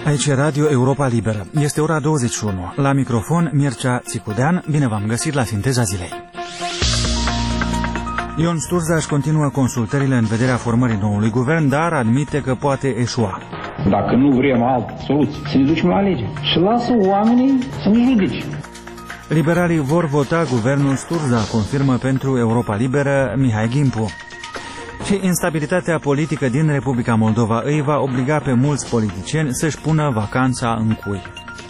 Aici e Radio Europa Liberă. Este ora 21. La microfon, Mircea Țicudean. Bine v-am găsit la Sinteza Zilei. Ion Sturza își continuă consultările în vederea formării noului guvern, dar admite că poate eșua. Dacă nu vrem altă soluție, să ne ducem la alegeri și lasă oamenii să ne judece. Liberalii vor vota guvernul Sturza, confirmă pentru Europa Liberă Mihai Gimpu. Și instabilitatea politică din Republica Moldova îi va obliga pe mulți politicieni să-și pună vacanța în cui.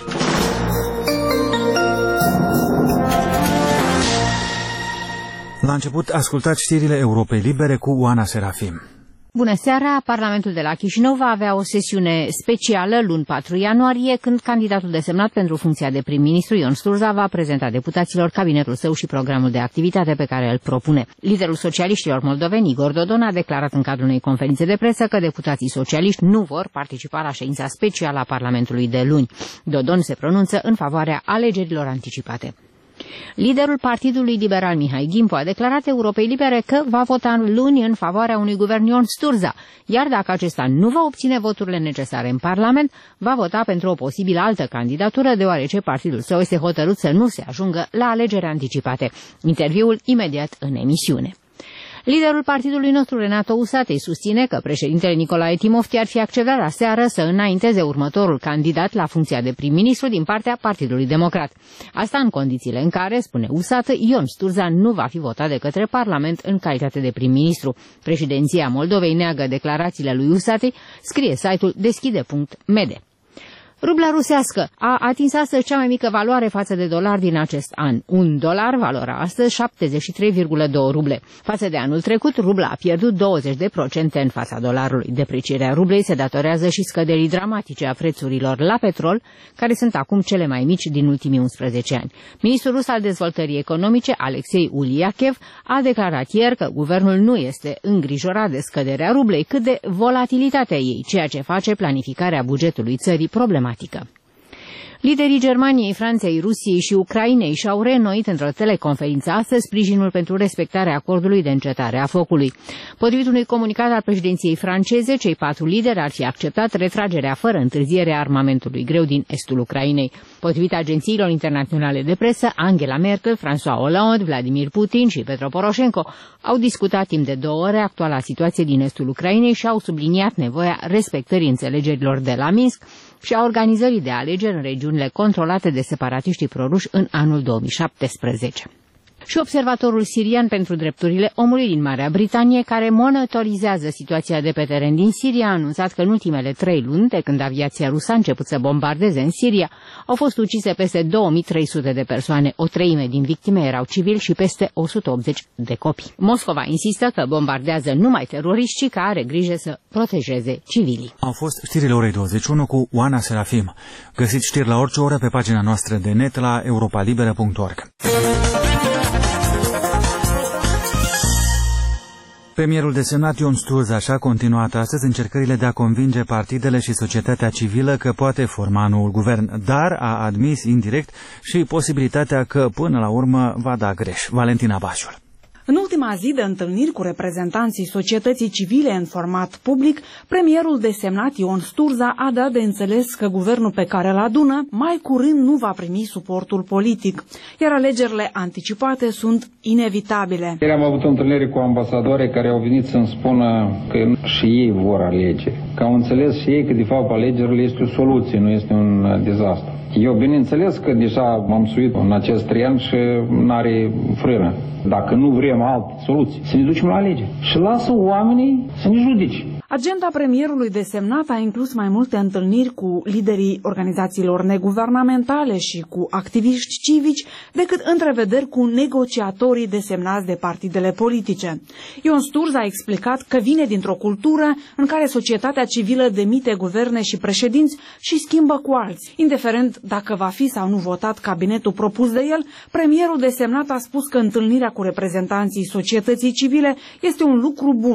La început, ascultați știrile Europei Libere cu Oana Serafim. Bună seara! Parlamentul de la Chișinău va avea o sesiune specială luni 4 ianuarie, când candidatul desemnat pentru funcția de prim-ministru, Ion Sturza, va prezenta deputaților cabinetul său și programul de activitate pe care îl propune. Liderul socialiștilor moldoveni, Igor Dodon, a declarat în cadrul unei conferințe de presă că deputații socialiști nu vor participa la ședința specială a Parlamentului de luni. Dodon se pronunță în favoarea alegerilor anticipate. Liderul Partidului Liberal Mihai Gimpu a declarat Europei Libere că va vota luni în favoarea unui guvern Ion Sturza, iar dacă acesta nu va obține voturile necesare în Parlament, va vota pentru o posibilă altă candidatură, deoarece partidul său este hotărât să nu se ajungă la alegeri anticipate. Interviul imediat în emisiune. Liderul partidului nostru, Renato Usatei, susține că președintele Nicolae Timofti ar fi acceptat aseară să înainteze următorul candidat la funcția de prim-ministru din partea Partidului Democrat. Asta în condițiile în care, spune Usată, Ion Sturza nu va fi votat de către Parlament în calitate de prim-ministru. Președinția Moldovei neagă declarațiile lui Usatei, scrie site-ul deschide.md. Rubla rusească a atins astăzi cea mai mică valoare față de dolar din acest an. Un dolar valora astăzi 73,2 ruble. Față de anul trecut, rubla a pierdut 20% în fața dolarului. Deprecierea rublei se datorează și scăderii dramatice a prețurilor la petrol, care sunt acum cele mai mici din ultimii 11 ani. Ministrul rus al dezvoltării economice, Alexei Uliachev, a declarat ieri că guvernul nu este îngrijorat de scăderea rublei, cât de volatilitatea ei, ceea ce face planificarea bugetului țării problematică. Liderii Germaniei, Franței, Rusiei și Ucrainei și-au reînnoit într-o teleconferință astăzi sprijinul pentru respectarea acordului de încetare a focului. Potrivit unui comunicat al președinției franceze, cei 4 lideri ar fi acceptat retragerea fără întârziere a armamentului greu din estul Ucrainei. Potrivit agențiilor internaționale de presă, Angela Merkel, François Hollande, Vladimir Putin și Petro Poroșenko au discutat timp de 2 ore actuala situație din estul Ucrainei și au subliniat nevoia respectării înțelegerilor de la Minsk și a organizării de alegeri în regiunile controlate de separatiștii proruși în anul 2017. Și observatorul sirian pentru drepturile omului din Marea Britanie, care monitorizează situația de pe teren din Siria, a anunțat că în ultimele 3 luni, de când aviația rusă a început să bombardeze în Siria, au fost ucise peste 2300 de persoane, o treime din victime erau civili și peste 180 de copii. Moscova insistă că bombardează numai teroriști și că are grijă să protejeze civilii. Au fost știrile orei 21 cu Oana Serafim. Găsiți știri la orice oră pe pagina noastră de net la europalibera.org. Premierul desemnat Ion Sturza și-a continuat astăzi încercările de a convinge partidele și societatea civilă că poate forma noul guvern, dar a admis indirect și posibilitatea că până la urmă va da greș. Valentina Bașul. În ultima zi de întâlniri cu reprezentanții societății civile în format public, premierul desemnat Ion Sturza a dat de înțeles că guvernul pe care îl adună mai curând nu va primi suportul politic, iar alegerile anticipate sunt inevitabile. Ieri am avut o întâlnire cu ambasadori care au venit să-mi spună că și ei vor alege, că au înțeles și ei că de fapt alegerile este o soluție, nu este un dezastru. Eu bineînțeles că deja m-am suit în acest tren și n-are frână. Dacă nu vrem altă soluție, să ne ducem la alegeri și lasă oamenii să ne judece. Agenda premierului desemnat a inclus mai multe întâlniri cu liderii organizațiilor neguvernamentale și cu activiști civici decât întrevederi cu negociatorii desemnați de partidele politice. Ion Sturza a explicat că vine dintr-o cultură în care societatea civilă demite guverne și președinți și schimbă cu alții. Indiferent dacă va fi sau nu votat cabinetul propus de el, premierul desemnat a spus că întâlnirea cu reprezentanții societății civile este un lucru bun.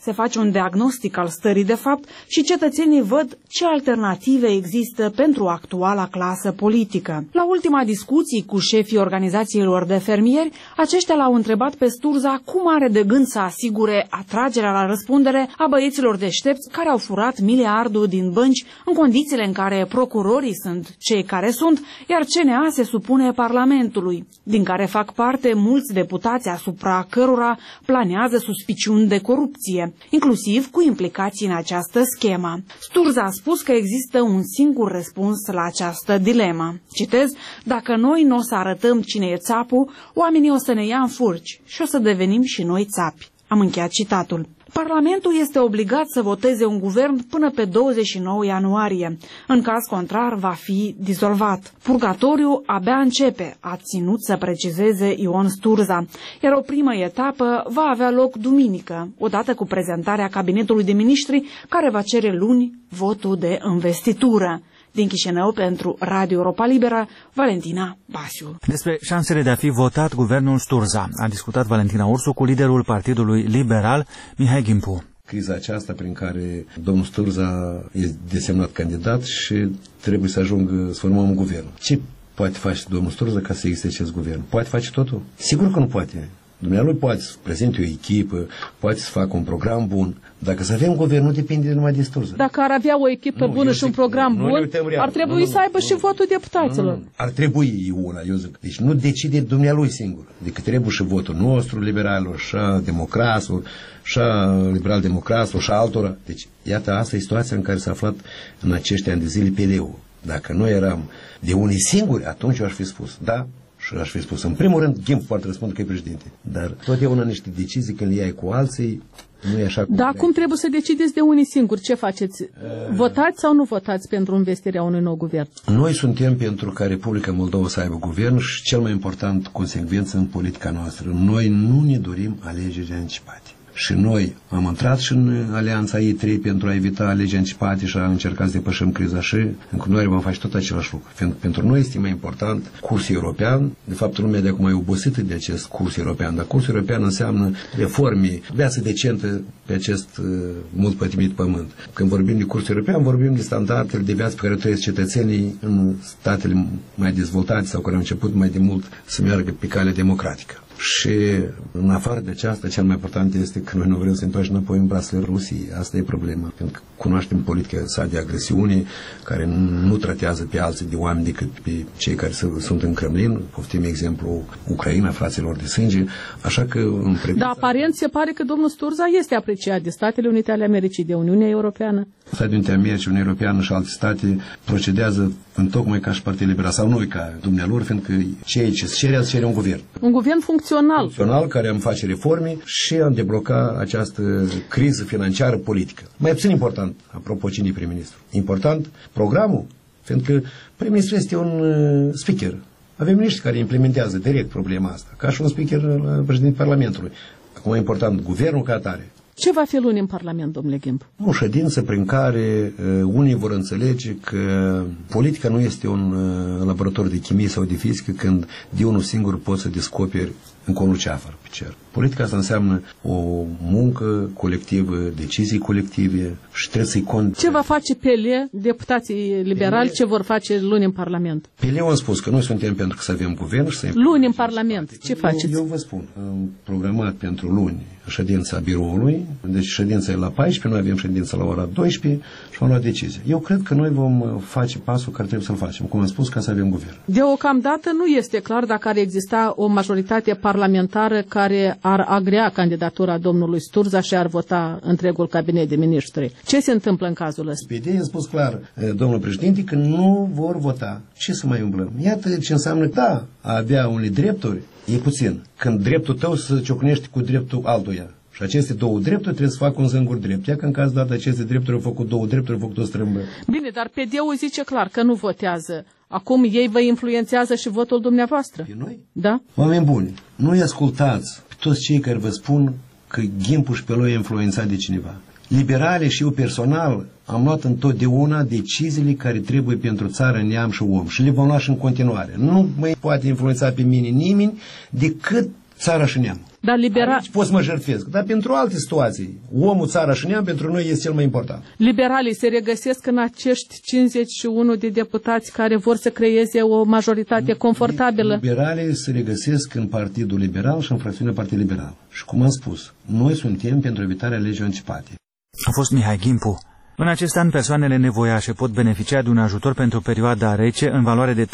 se face un diagnostic al stării de fapt și cetățenii văd ce alternative există pentru actuala clasă politică. La ultima discuție cu șefii organizațiilor de fermieri, aceștia l-au întrebat pe Sturza cum are de gând să asigure atragerea la răspundere a băieților deștepți care au furat miliardul din bănci în condițiile în care procurorii sunt cei care sunt, iar CNA se supune Parlamentului, din care fac parte mulți deputați asupra cărora planează suspiciuni de corupție, inclusiv cu implicații în această schemă. Sturza a spus că există un singur răspuns la această dilemă. Citez, dacă noi nu o să arătăm cine e țapul, oamenii o să ne ia în furci și o să devenim și noi țapi. Am încheiat citatul. Parlamentul este obligat să voteze un guvern până pe 29 ianuarie. În caz contrar, va fi dizolvat. Purgatoriu abia începe, a ținut să precizeze Ion Sturza, iar o primă etapă va avea loc duminică, odată cu prezentarea cabinetului de miniștri, care va cere luni votul de investitură. Din Chișinău, pentru Radio Europa Liberă, Valentina Basiu. Despre șansele de a fi votat guvernul Sturza a discutat Valentina Ursu cu liderul Partidului Liberal, Mihai Gimpu. Criza aceasta prin care domnul Sturza este desemnat candidat și trebuie să ajungă să formăm un guvern. Ce poate face domnul Sturza ca să existe acest guvern? Poate face totul? Sigur că nu poate. Dumnealui poate să prezinte o echipă, poate să facă un program bun. Dacă să avem guvern, nu depinde numai de Sturza. Dacă ar avea o echipă bună și un program bun, ar trebui să aibă și votul deputaților. Ar trebui una, eu zic. Deci nu decide dumnealui singur. Decât trebuie și votul nostru, liberalilor, și a democraților, și a liberal-democraților, și a altora. Deci, iată, asta e situația în care s-a aflat în acești ani de zile PDU. Dacă noi eram de unii singuri, atunci eu aș fi spus, da, și aș fi spus, în primul rând, Gimpu poate răspunde că e președinte. Dar totdeauna niște decizii când le iai cu alții, nu e așa cum... Dar acum trebuie să decideți de unii singuri. Ce faceți? Votați sau nu votați pentru investirea unui nou guvern? Noi suntem pentru ca Republica Moldova să aibă guvern și, cel mai important, consecvență în politica noastră. Noi nu ne dorim alegeri anticipate. Și noi am intrat și în alianța E3 pentru a evita alegeri anticipate și a încerca să depășim criza și în continuare vom face tot același lucru. Pentru noi este mai important cursul european. De fapt, lumea de acum e obosită de acest curs european, dar cursul european înseamnă reforme, viață decentă pe acest mult pătimit pământ. Când vorbim de cursul european, vorbim de standardele de viață pe care trăiesc cetățenii în statele mai dezvoltate sau care au început mai de mult să meargă pe calea democratică. Și în afară de aceasta, cel mai important este că noi nu vrem să întoarcem înapoi în brațele Rusiei. Asta e problema, pentru că cunoaștem politica sa de agresiune, care nu tratează pe alții de oameni decât pe cei care sunt în Kremlin. Poftim exemplu Ucraina, fraților de sânge. Așa că în dar aparent se pare că domnul Sturza este apreciat de Statele Unite ale Americii, de Uniunea Europeană. Statele Unite ale Americii, Uniunea Europeană și alte state procedează întocmai ca și Partidul Liberal sau noi ca dumnealor, fiindcă ceea ce se cere un guvern. Un guvern funcțional, care am face reforme și am debloca această criză financiară politică. Mai puțin important, apropo, cine e prim-ministru. Important, programul, fiindcă prim-ministru este un speaker. Avem miniștri care implementează direct problema asta, ca și un speaker la președintele Parlamentului. Acum e important guvernul ca atare. Ce va fi luni în Parlament, domnule Gimpu? O ședință prin care unii vor înțelege că politica nu este un laborator de chimie sau de fizică când de unul singur poți să descoperi încă ce afară pe cer. Politica asta înseamnă o muncă colectivă, decizii colective și trebuie să-i cont. Ce va face PL, deputații liberali, ce vor face luni în Parlament? PL am spus că noi suntem pentru că să avem guvern și să... Luni în Parlament, ce faceți? Eu vă spun, am programat pentru luni ședința biroului, deci ședința e la 14, noi avem ședința la ora 12 și vom lua decizie. Eu cred că noi vom face pasul care trebuie să-l facem, cum am spus, ca să avem guvern. Deocamdată nu este clar dacă ar exista o majoritate parlamentară care ar agrea candidatura domnului Sturza și ar vota întregul cabinet de miniștri. Ce se întâmplă în cazul ăsta? SPD a spus clar, domnul președinte, că nu vor vota. Ce să mai umblăm? Iată ce înseamnă, da, a avea unele drepturi e puțin. Când dreptul tău se ciocnește cu dreptul altuia. Și aceste două drepturi trebuie să facă un singur drept. Ia că în caz dat aceste drepturi au făcut două drepturi, au făcut o strâmbă. Bine, dar PD-ul zice clar că nu votează. Acum ei vă influențează și votul dumneavoastră. Pe noi? Da. Oameni buni, nu-i ascultați pe toți cei care vă spun că Gimpu și pe lui e influențat de cineva. Liberale și eu personal am luat întotdeauna deciziile care trebuie pentru țară, neam și om. Și le vom lua și în continuare. Nu mai poate influența pe mine nimeni decât țara și neam. Dar aici pot să mă jertfesc. Dar pentru alte situații, omul, țara și neam, pentru noi este cel mai important. Liberalii se regăsesc în acești 51 de deputați care vor să creeze o majoritate confortabilă? Liberalii se regăsesc în Partidul Liberal și în fracțiunea Partidul Liberal. Și cum am spus, noi suntem pentru evitarea legii anticipate. A fost Mihai Ghimpu. În acest an, persoanele nevoiașe pot beneficia de un ajutor pentru perioada rece în valoare de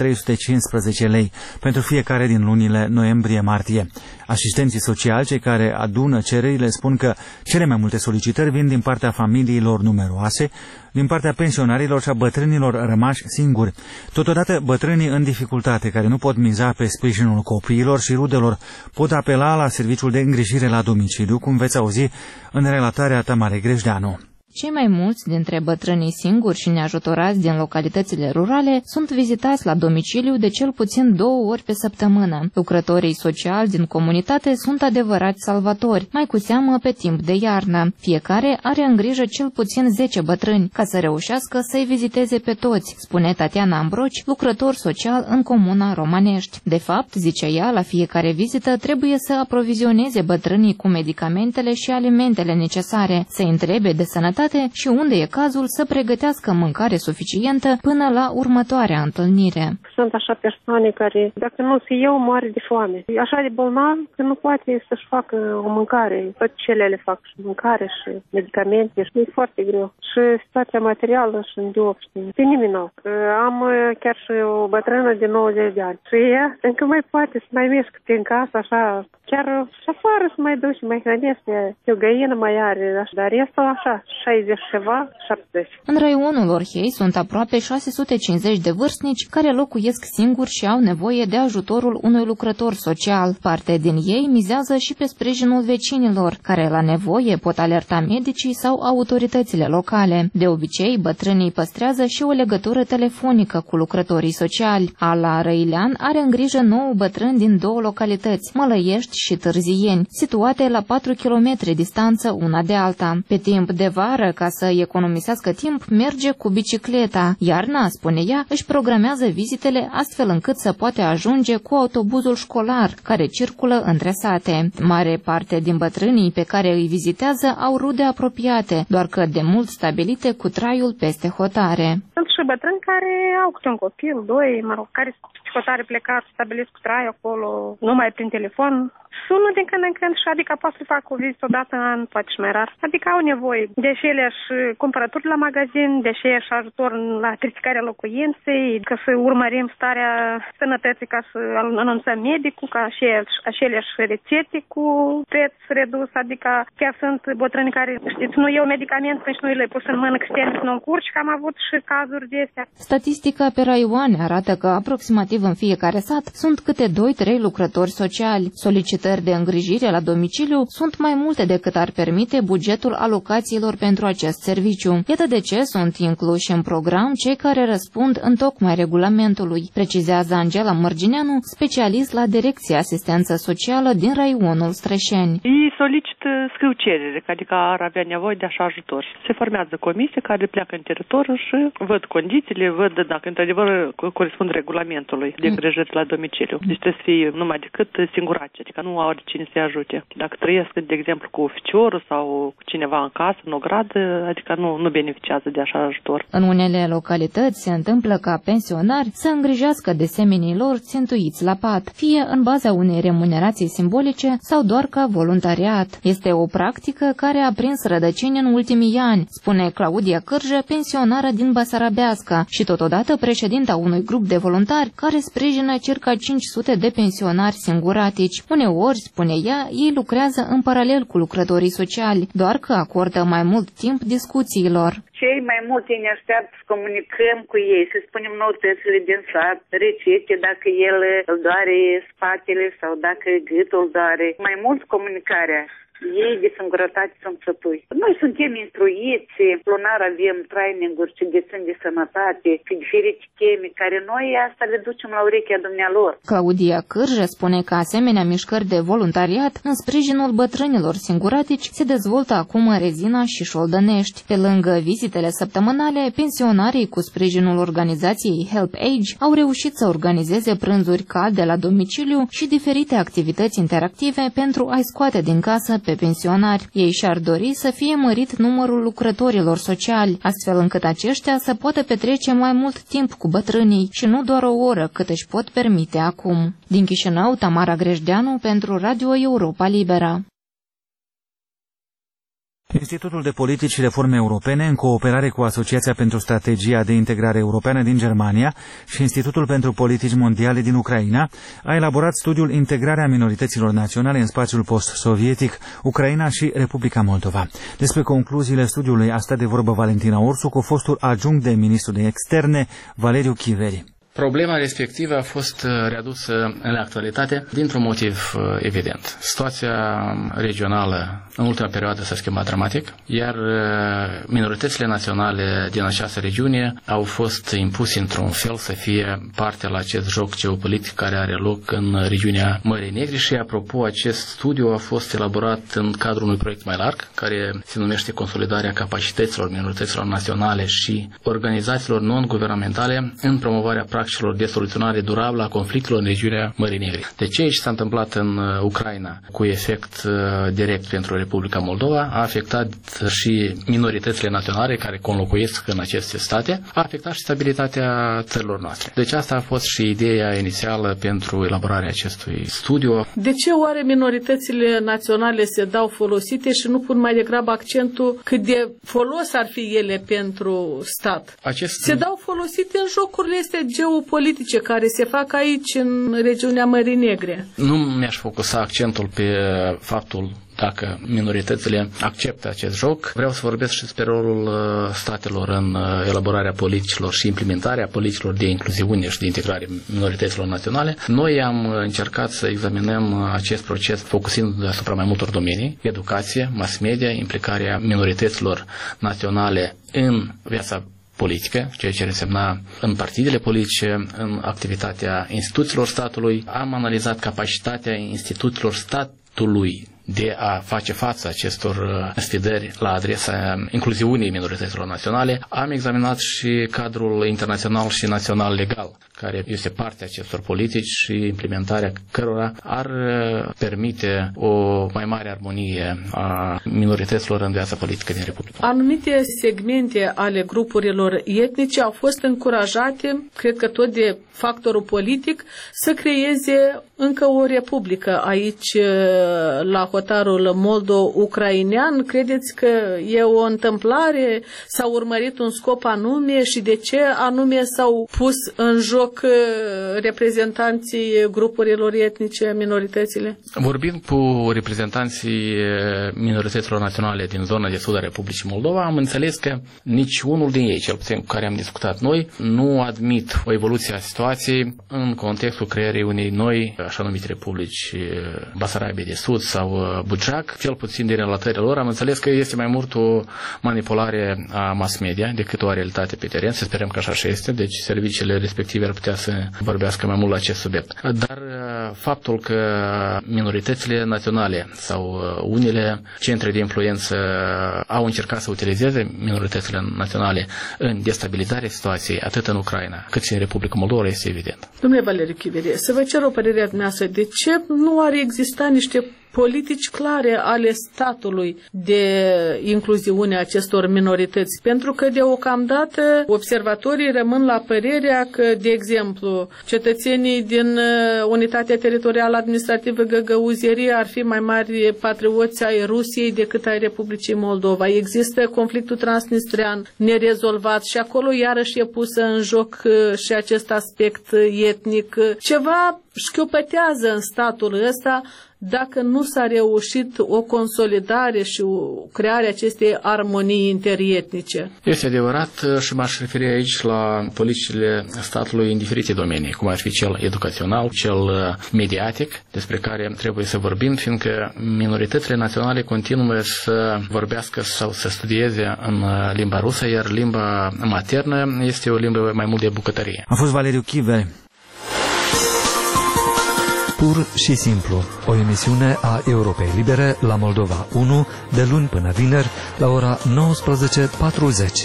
315 lei pentru fiecare din lunile noiembrie-martie. Asistenții sociali, cei care adună cererile, spun că cele mai multe solicitări vin din partea familiilor numeroase, din partea pensionarilor și a bătrânilor rămași singuri. Totodată, bătrânii în dificultate, care nu pot miza pe sprijinul copiilor și rudelor, pot apela la serviciul de îngrijire la domiciliu, cum veți auzi în relatarea Tamarei Grejdeanu. Cei mai mulți dintre bătrânii singuri și neajutorați din localitățile rurale sunt vizitați la domiciliu de cel puțin 2 ori pe săptămână. Lucrătorii sociali din comunitate sunt adevărați salvatori, mai cu seamă pe timp de iarnă. Fiecare are în grijă cel puțin 10 bătrâni, ca să reușească să-i viziteze pe toți, spune Tatiana Ambroci, lucrător social în comuna Romanești. De fapt, zice ea, la fiecare vizită trebuie să aprovizioneze bătrânii cu medicamentele și alimentele necesare, să-i întrebe de sănătate și unde e cazul să pregătească mâncare suficientă până la următoarea întâlnire. Sunt așa persoane care, dacă nu se iau, moare de foame. E așa de bolnav că nu poate să-și facă o mâncare. Tot cele le fac și mâncare și medicamente și e foarte greu. Și situația materială și în job, pe nimeni nu. Am chiar și o bătrână de 90 de ani și ea încă mai poate să mai mișcă prin casă așa, chiar și afară să mai duci, mai hrănește. O găină mai are, dar restul așa, 60 ceva, 70. În raionul Orhei sunt aproape 650 de vârstnici care locuiesc singuri și au nevoie de ajutorul unui lucrător social. Parte din ei mizează și pe sprijinul vecinilor, care la nevoie pot alerta medicii sau autoritățile locale. De obicei, bătrânii păstrează și o legătură telefonică cu lucrătorii sociali. Ala Răilean are în grijă 9 bătrâni din 2 localități, Mălăiești și Târzieni, situate la 4 km distanță una de alta. Pe timp de vară, ca să economisească timp, merge cu bicicleta. Iarna, spune ea, își programează vizitele astfel încât să poate ajunge cu autobuzul școlar, care circulă între sate. Mare parte din bătrânii pe care îi vizitează au rude apropiate, doar că de mult stabilite cu traiul peste hotare. Sunt și bătrâni care au câte un copil, 2, care hotare plecat, stabilesc cu trai acolo, numai prin telefon. Sună din când în când și adică poate să fac o vizită odată în an, poate și mai rar. Adică au nevoie de și cumpărături la magazin, de și ajutor la criticarea locuinței, ca să urmărim starea sănătății, ca să anunțăm medicul, ca și aceleași rețete cu preț redus. Adică chiar sunt bătrâni care, știți, nu iau medicamente, nici nu le pus în mână că să nu încurci, că am avut și cazuri de astea. Statistica pe raioane arată că aproximativ în fiecare sat sunt câte 2-3 lucrători sociali. Solicitări de îngrijire la domiciliu sunt mai multe decât ar permite bugetul alocațiilor pentru acest serviciu. Iată de ce sunt incluși în program cei care răspund întocmai regulamentului, precizează Angela Mărgineanu, specialist la Direcția Asistență Socială din raionul Strășeni. Ei solicită, scriu cerere, adică ar avea nevoie de așa ajutor. Se formează comisie care pleacă în teritoriu și văd condițiile, văd dacă într-adevăr corespund regulamentului de îngrijire la domiciliu. Deci trebuie să fie numai decât singurați, adică nu au cine să-i ajute. Dacă trăiesc, de exemplu, cu oficiorul sau cu cineva în casă, în ogradă, adică nu beneficiază de așa ajutor. În unele localități se întâmplă ca pensionari să îngrijească de semenii lor țintuiți la pat, fie în baza unei remunerații simbolice sau doar ca voluntariat. Este o practică care a prins rădăcini în ultimii ani, spune Claudia Cârjă, pensionară din Basarabeasca și totodată președinta unui grup de voluntari care sprijină circa 500 de pensionari singuratici. Uneori, spune ea, ei lucrează în paralel cu lucrătorii sociali, doar că acordă mai mult timp discuțiilor. Cei mai mulți ne așteaptă să comunicăm cu ei, să spunem noutățile din sat, rețete, dacă el îl doare spatele sau dacă gâtul doare. Mai mult comunicarea. Ei de singurătate sunt sătui. Noi suntem instruiți, lunar avem training-uri ce dețin de sănătate, pe diferite teme, care noi asta le ducem la urechea dumnealor. Claudia Cârje spune că asemenea mișcări de voluntariat în sprijinul bătrânilor singuratici se dezvoltă acum în Rezina și Șoldănești. Pe lângă vizitele săptămânale, pensionarii cu sprijinul organizației Help Age au reușit să organizeze prânzuri calde la domiciliu și diferite activități interactive pentru a-i scoate din casă pe pensionari. Ei și-ar dori să fie mărit numărul lucrătorilor sociali, astfel încât aceștia să poată petrece mai mult timp cu bătrânii și nu doar o oră cât își pot permite acum. Din Chișinău, Tamara Grejdeanu pentru Radio Europa Liberă. Institutul de Politici și Reforme Europene, în cooperare cu Asociația pentru Strategia de Integrare Europeană din Germania și Institutul pentru Politici Mondiale din Ucraina, a elaborat studiul Integrarea minorităților naționale în spațiul post-sovietic, Ucraina și Republica Moldova. Despre concluziile studiului a stat de vorbă Valentina Orsu cu fostul adjunct de ministru de externe, Valeriu Chiveri. Problema respectivă a fost readusă în actualitate dintr-un motiv evident. Situația regională în ultima perioadă s-a schimbat dramatic, iar minoritățile naționale din această regiune au fost impuse într-un fel să fie parte la acest joc geopolitic care are loc în regiunea Mării Negre și, apropo, acest studiu a fost elaborat în cadrul unui proiect mai larg care se numește Consolidarea capacităților minorităților naționale și organizațiilor non-guvernamentale în promovarea practicilor de soluționare durabilă a conflictelor în regiunea Mării Negre. De ce s-a întâmplat în Ucraina cu efect direct pentru Republica Moldova, a afectat și minoritățile naționale care conlocuiesc în aceste state, a afectat și stabilitatea țărilor noastre. Deci asta a fost și ideea inițială pentru elaborarea acestui studiu. De ce oare minoritățile naționale se dau folosite și nu pun mai degrabă accentul cât de folos ar fi ele pentru stat? Se dau folosite în jocurile astea geopolitice care se fac aici în regiunea Mării Negre. Nu mi-aș focusa accentul pe faptul dacă minoritățile acceptă acest joc. Vreau să vorbesc și despre rolul statelor în elaborarea politicilor și implementarea politicilor de incluziune și de integrare minorităților naționale. Noi am încercat să examinăm acest proces focusând asupra mai multor domenii: educație, mass media, implicarea minorităților naționale în viața politică, ceea ce însemna în partidele politice, în activitatea instituțiilor statului. Am analizat capacitatea instituțiilor statului de a face față acestor sfidări la adresa incluziunii minorităților naționale. Am examinat și cadrul internațional și național legal, care este parte a acestor politici și implementarea cărora ar permite o mai mare armonie a minorităților în viața politică din Republica. Anumite segmente ale grupurilor etnice au fost încurajate, cred că tot de factorul politic, să creeze încă o republică aici la hotarul moldo-ucrainean. Credeți că e o întâmplare? S-a urmărit un scop anume și de ce anume s-au pus în joc reprezentanții grupurilor etnice, minoritățile? Vorbind cu reprezentanții minorităților naționale din zona de sud a Republicii Moldova, am înțeles că nici unul din ei, cel puțin cu care am discutat noi, nu admit o evoluție a situației în contextul creării unei noi, așa numite republici Basarabia de Sud sau Buceac. Cel puțin din relatările lor am înțeles că este mai mult o manipulare a mass media decât o realitate pe teren. Să sperăm că așa și este, deci serviciile respective ar putea să vorbească mai mult la acest subiect. Dar faptul că minoritățile naționale sau unele centre de influență au încercat să utilizeze minoritățile naționale în destabilizarea situației atât în Ucraina cât și în Republica Moldova este evident. Domnule Valeriu Chiveri, să vă cer o părere a dumneavoastră. De ce nu ar exista niște politici clare ale statului de incluziune a acestor minorități? Pentru că deocamdată observatorii rămân la părerea că, de exemplu, cetățenii din Unitatea Teritorială Administrativă Găgăuzierie ar fi mai mari patrioți ai Rusiei decât ai Republicii Moldova. Există conflictul transnistrean nerezolvat și acolo iarăși e pusă în joc și acest aspect etnic. Ceva șchiopătează în statul ăsta dacă nu s-a reușit o consolidare și o creare acestei armonii interietnice. Este adevărat și m-aș referi aici la politicile statului în diferite domenii, cum ar fi cel educațional, cel mediatic, despre care trebuie să vorbim, fiindcă minoritățile naționale continuă să vorbească sau să studieze în limba rusă, iar limba maternă este o limbă mai mult de bucătărie. A fost Valeriu Chive. Pur și simplu, o emisiune a Europei Libere la Moldova 1, de luni până vineri, la ora 19:40.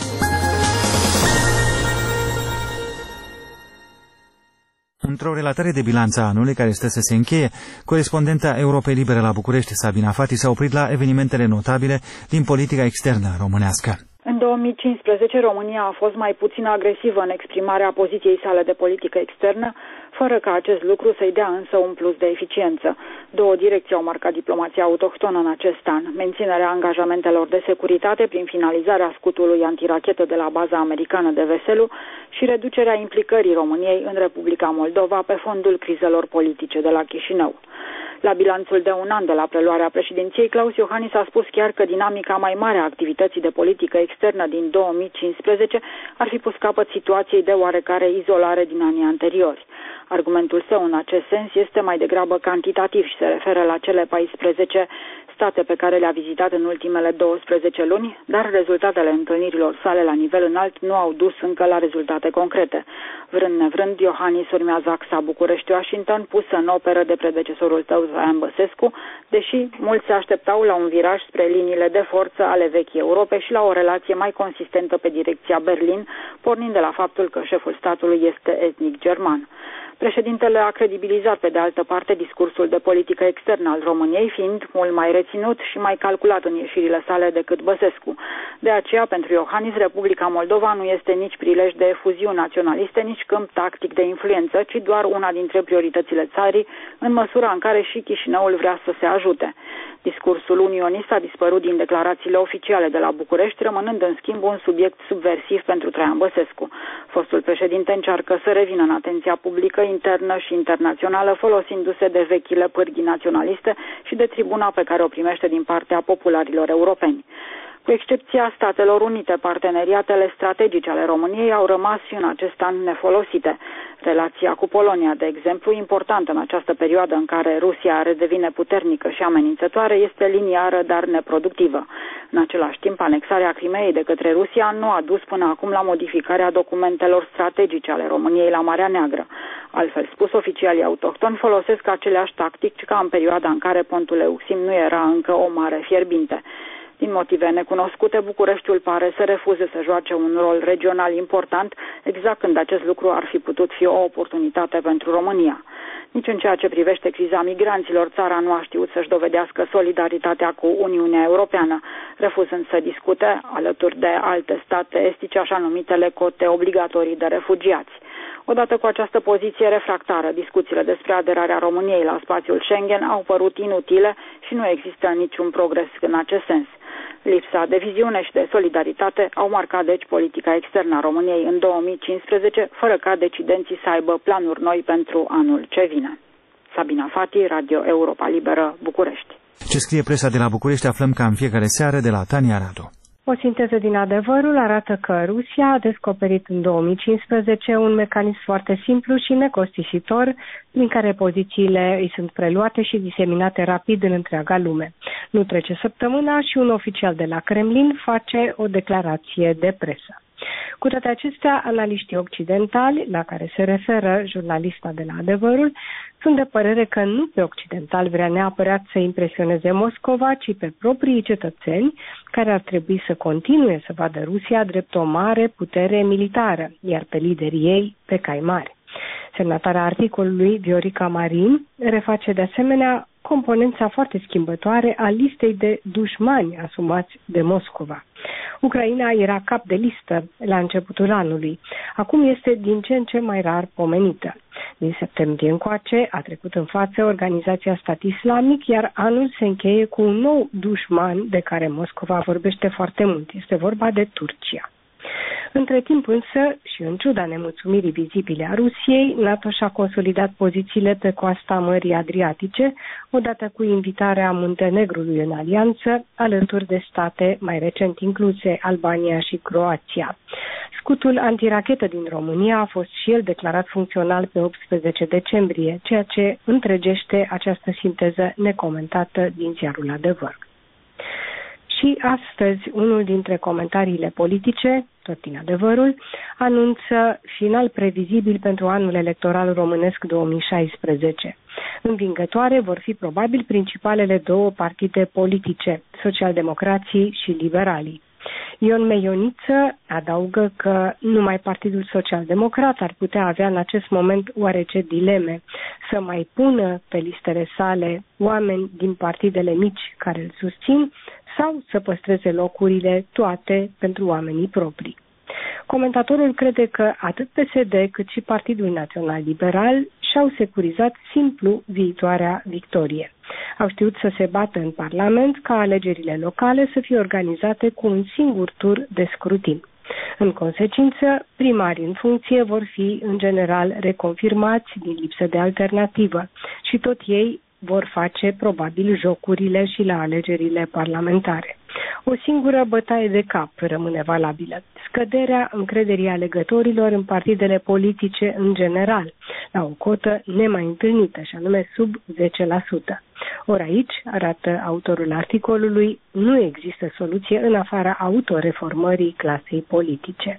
Într-o relatare de bilanță a anului care stă să se încheie, corespondenta Europei Libere la București, Sabina Fati, s-a oprit la evenimentele notabile din politica externă românească. În 2015, România a fost mai puțin agresivă în exprimarea poziției sale de politică externă, fără ca acest lucru să-i dea însă un plus de eficiență. Două direcții au marcat diplomația autohtonă în acest an: menținerea angajamentelor de securitate prin finalizarea scutului antirachetă de la baza americană de Veselu și reducerea implicării României în Republica Moldova pe fondul crizelor politice de la Chișinău. La bilanțul de un an de la preluarea președinției, Claus Iohannis a spus chiar că dinamica mai mare a activității de politică externă din 2015 ar fi pus capăt situației de oarecare izolare din anii anteriori. Argumentul său în acest sens este mai degrabă cantitativ și se referă la cele 14 state pe care le-a vizitat în ultimele 12 luni, dar rezultatele întâlnirilor sale la nivel înalt nu au dus încă la rezultate concrete. Vrând nevrând, Iohannis urmează axa București-Washington, pusă în operă de predecesorul său, Traian Băsescu, deși mulți se așteptau la un viraj spre liniile de forță ale vechii Europe și la o relație mai consistentă pe direcția Berlin, pornind de la faptul că șeful statului este etnic german. Președintele a credibilizat pe de altă parte discursul de politică externă al României, fiind mult mai reținut și mai calculat în ieșirile sale decât Băsescu. De aceea, pentru Iohannis, Republica Moldova nu este nici prilej de efuziuni naționaliste, nici câmp tactic de influență, ci doar una dintre prioritățile țării, în măsura în care și Chișinăul vrea să se ajute. Discursul unionist a dispărut din declarațiile oficiale de la București, rămânând în schimb un subiect subversiv pentru Traian Băsescu. Fostul președinte încearcă să revină în atenția publică internă și internațională, folosindu-se de vechile pârghii naționaliste și de tribuna pe care o primește din partea popularilor europeni. Cu excepția Statelor Unite, parteneriatele strategice ale României au rămas și în acest an nefolosite. Relația cu Polonia, de exemplu, importantă în această perioadă în care Rusia redevine puternică și amenințătoare, este liniară, dar neproductivă. În același timp, anexarea Crimeei de către Rusia nu a dus până acum la modificarea documentelor strategice ale României la Marea Neagră. Altfel spus, oficialii autohtoni folosesc aceleași tactici ca în perioada în care pontul Euxin nu era încă o mare fierbinte. Din motive necunoscute, Bucureștiul pare să refuze să joace un rol regional important, exact când acest lucru ar fi putut fi o oportunitate pentru România. Nici în ceea ce privește criza migranților, țara nu a știut să-și dovedească solidaritatea cu Uniunea Europeană, refuzând să discute, alături de alte state estice, așa numitele cote obligatorii de refugiați. Odată cu această poziție refractară, discuțiile despre aderarea României la spațiul Schengen au părut inutile și nu există niciun progres în acest sens. Lipsa de viziune și de solidaritate au marcat deci politica externă a României în 2015, fără ca decidenții să aibă planuri noi pentru anul ce vine. Sabina Fati, Radio Europa Liberă, București. Ce scrie presa de la București aflăm ca în fiecare seară de la Tania Radu. O sinteză din Adevărul arată că Rusia a descoperit în 2015 un mecanism foarte simplu și necostisitor, prin care pozițiile îi sunt preluate și diseminate rapid în întreaga lume. Nu trece săptămâna și un oficial de la Kremlin face o declarație de presă. Cu toate acestea, analiștii occidentali, la care se referă jurnalista de la Adevărul, sunt de părere că nu pe occidental vrea neapărat să impresioneze Moscova, ci pe proprii cetățeni, care ar trebui să continue să vadă Rusia drept o mare putere militară, iar pe liderii ei pe cai mari. Semnatarea articolului, Viorica Marin, reface de asemenea componența foarte schimbătoare a listei de dușmani asumați de Moscova. Ucraina era cap de listă la începutul anului. Acum este din ce în ce mai rar pomenită. Din septembrie încoace a trecut în față Organizația Stat Islamic, iar anul se încheie cu un nou dușman de care Moscova vorbește foarte mult. Este vorba de Turcia. Între timp însă, și în ciuda nemulțumirii vizibile a Rusiei, NATO și-a consolidat pozițiile pe coasta Mării Adriatice, odată cu invitarea Muntenegrului în alianță, alături de state mai recent incluse Albania și Croația. Scutul antirachetă din România a fost și el declarat funcțional pe 18 decembrie, ceea ce întregește această sinteză necomentată din ziarul Adevăr. Și astăzi, unul dintre comentariile politice, tot din Adevărul, anunță final previzibil pentru anul electoral românesc 2016. Învingătoare vor fi probabil principalele două partide politice, socialdemocrații și liberalii. Ion Meioniță adaugă că numai Partidul Social-Democrat ar putea avea în acest moment oarece dileme, să mai pună pe listele sale oameni din partidele mici care îl susțin sau să păstreze locurile toate pentru oamenii proprii. Comentatorul crede că atât PSD cât și Partidul Național Liberal și-au securizat simplu viitoarea victorie. Au știut să se bată în Parlament ca alegerile locale să fie organizate cu un singur tur de scrutin. În consecință, primarii în funcție vor fi în general reconfirmați din lipsă de alternativă și tot ei vor face probabil jocurile și la alegerile parlamentare. O singură bătaie de cap rămâne valabilă: scăderea încrederii alegătorilor în partidele politice în general, la o cotă nemai întâlnită, și anume sub 10%. Ori aici, arată autorul articolului, nu există soluție în afara autoreformării clasei politice.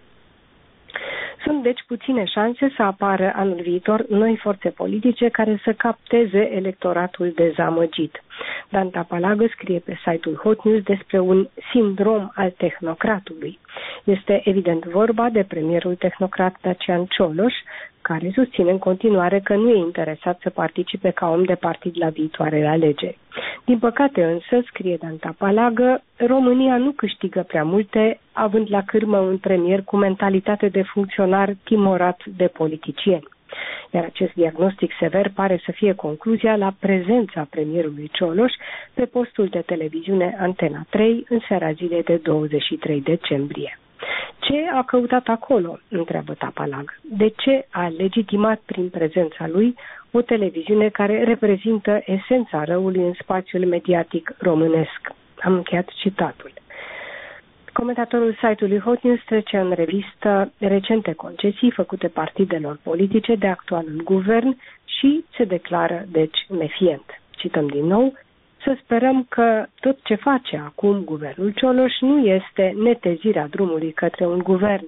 Sunt deci puține șanse să apară anul viitor noi forțe politice care să capteze electoratul dezamăgit. Dan Tapalagă scrie pe site-ul Hot News despre un sindrom al tehnocratului. Este evident vorba de premierul tehnocrat Dacian Cioloș, care susține în continuare că nu e interesat să participe ca om de partid la viitoarele alegeri. Din păcate însă, scrie Dan Tapalagă, România nu câștigă prea multe, având la cârmă un premier cu mentalitate de funcționar timorat de politicieni. Iar acest diagnostic sever pare să fie concluzia la prezența premierului Cioloș pe postul de televiziune Antena 3 în seara zilei de 23 decembrie. Ce a căutat acolo? Întreabă Tapalag. De ce a legitimat prin prezența lui o televiziune care reprezintă esența răului în spațiul mediatic românesc? Am încheiat citatul. Comentatorul site-ului Hot News trece în revistă recente concesii făcute partidelor politice de actualul guvern și se declară, deci, mefient. Cităm din nou: să sperăm că tot ce face acum guvernul Cioloș nu este netezirea drumului către un guvern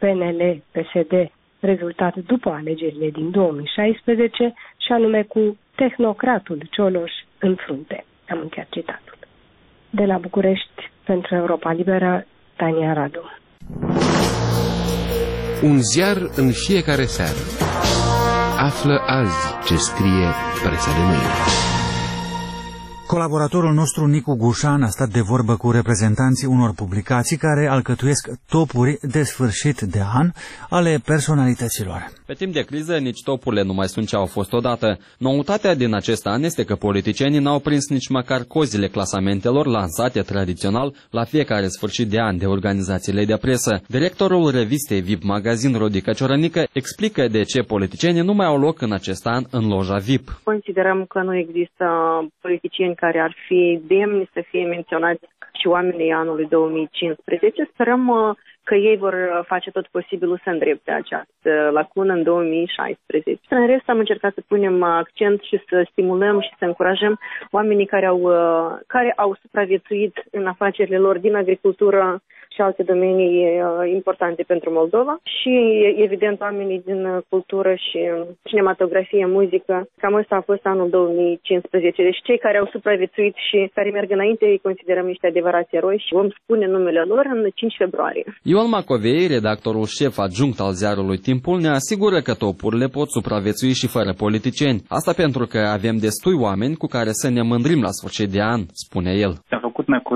PNL-PSD, rezultat după alegerile din 2016, și anume cu tehnocratul Cioloș în frunte. Am încheiat citatul. De la București, pentru Europa Liberă, Tania Radu. Un ziar în fiecare seară. Află azi ce scrie presa de mâine. Colaboratorul nostru, Nicu Gușan, a stat de vorbă cu reprezentanții unor publicații care alcătuiesc topuri de sfârșit de an ale personalităților. Pe timp de criză, nici topurile nu mai sunt ce au fost odată. Noutatea din acest an este că politicienii n-au prins nici măcar cozile clasamentelor lansate tradițional la fiecare sfârșit de an de organizațiile de presă. Directorul revistei VIP Magazin, Rodica Ciorănică, explică de ce politicienii nu mai au loc în acest an în loja VIP. Considerăm că nu există politicieni care ar fi demni să fie menționați și oamenii anului 2015. Sperăm că ei vor face tot posibilul să îndrepte această lacună în 2016. În rest, am încercat să punem accent și să stimulăm și să încurajăm oamenii care au supraviețuit în afacerile lor din agricultură și alte domenii importante pentru Moldova și, evident, oamenii din cultură și cinematografie, muzică. Cam ăsta a fost anul 2015. Deci cei care au supraviețuit și care merg înainte îi considerăm niște adevărați eroi și vom spune numele lor în 5 februarie. Ion Macovei, redactorul șef adjunct al ziarului Timpul, ne asigură că topurile pot supraviețui și fără politicieni. Asta pentru că avem destui oameni cu care să ne mândrim la sfârșit de an, spune el. S-a făcut mai curând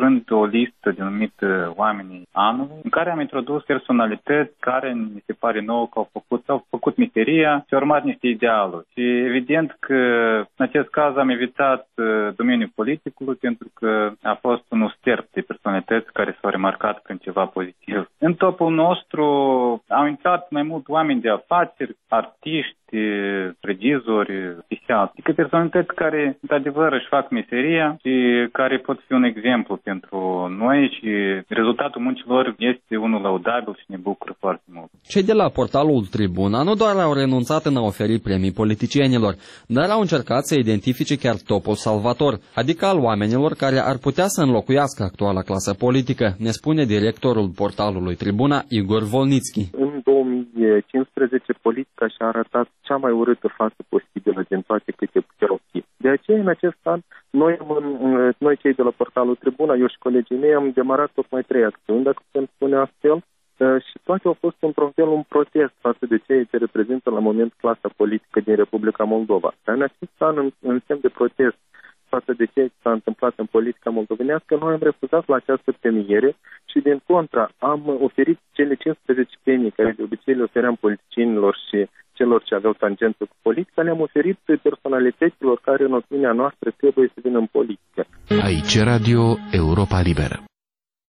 curând o listă denumită Oamenii Anului, în care am introdus personalități care mi se pare nouă că au făcut meseria și au urmat niște idealuri. Și evident că în acest caz am evitat domeniul politicului pentru că a fost un sterp de personalități care s-au remarcat prin ceva pozitiv. În topul nostru au intrat mai mult oameni de afaceri, artiști, regizori, oficiali, adică personalități care, într-adevăr, își fac meseria și care pot fi un exemplu pentru noi și rezultatul muncilor este unul laudabil și ne bucură foarte mult. Cei de la portalul Tribuna nu doar au renunțat în a oferi premii politicienilor, dar au încercat să identifice chiar topul salvator, adică al oamenilor care ar putea să înlocuiască actuala clasă politică, ne spune directorul portalului Tribuna, Igor Volnitski. În 2015, politica și-a arătat cea mai urâtă față posibilă din toate câte puteau fi. De aceea, în acest an, noi cei de la portalul Tribuna, eu și colegii mei, am demarat tocmai 3 acțiuni, dacă putem spune astfel, și toate au fost într-un fel un protest față de ceea ce reprezintă la moment clasa politică din Republica Moldova. Dar în acest an, în semn de protest față de ceea ce s-a întâmplat în politica moldovenească, noi am refuzat la această premiere și, din contra, am oferit cele 15 premii care de obicei le ofeream politicienilor și celor ce aveau tangență cu politica, le-am oferit personalităților care, în opinia noastră, trebuie să vină în politică. Aici Radio Europa Liberă.